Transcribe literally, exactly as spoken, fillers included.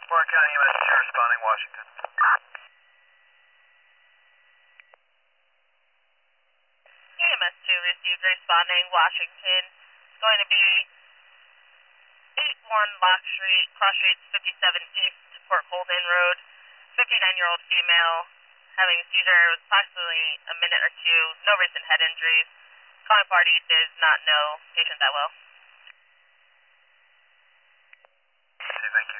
Clark County U S two responding, Washington. E M S two received responding, Washington. It's going to be eight one Lock Street, Cross Streets fifty-seven East, Port Colden Road. fifty-nine-year-old female having a seizure. It was approximately a minute or two. No recent head injuries. Calling party does not know patient that well. Okay, thank you.